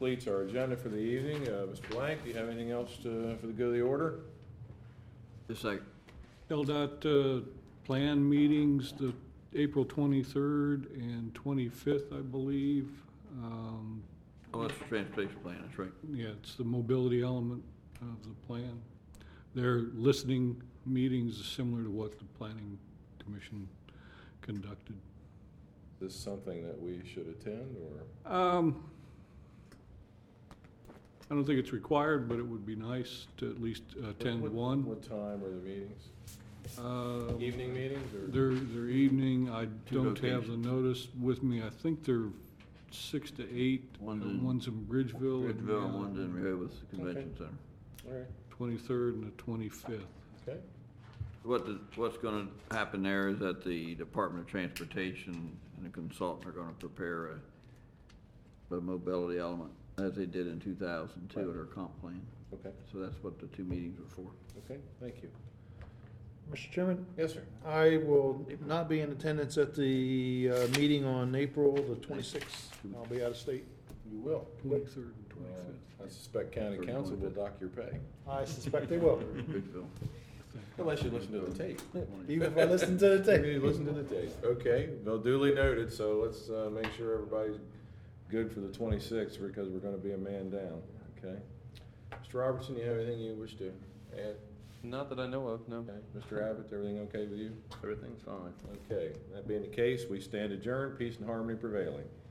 completes our agenda for the evening. Mr. Blank, do you have anything else for the good of the order? Just like, LDOT plan meetings, the April 23rd and 25th, I believe. oh, that's the transportation plan, that's right. Yeah, it's the mobility element of the plan. They're listening meetings similar to what the Planning Commission conducted. Is this something that we should attend, or? I don't think it's required, but it would be nice to at least attend one. What time are the meetings? Uh, Evening meetings, or? They're evening. I Two don't have the locations. notice with me. I think they're 6 to 8. One's in Bridgeville. and Bridgeville, and one's in Rehoboth Convention Okay. Center. All right, 23rd and the 25th. okay. What's gonna happen there is that the Department of Transportation and the consultant are gonna prepare a mobility element, as they did in 2002 at our comp plan. Okay, So that's what the two meetings are for. okay, thank you. Mr. Chairman, Yes, sir. I will not be in attendance at the meeting on April the 26th. I'll be out of state. You will. 23rd and 25th. I suspect county council will dock your pay, I suspect they will, Bridgeville. unless you listen to the tape. even if I listen to the tape. You listen to the tape. Okay, well, duly noted, so let's make sure everybody's good for the 26th, because we're gonna be a man down, okay? Mr. Robertson, you have anything you wish to add? Not that I know of, no. Okay, Mr. Abbott, everything okay with you? Everything's fine. Okay, that being the case, we stand adjourned, peace and harmony prevailing.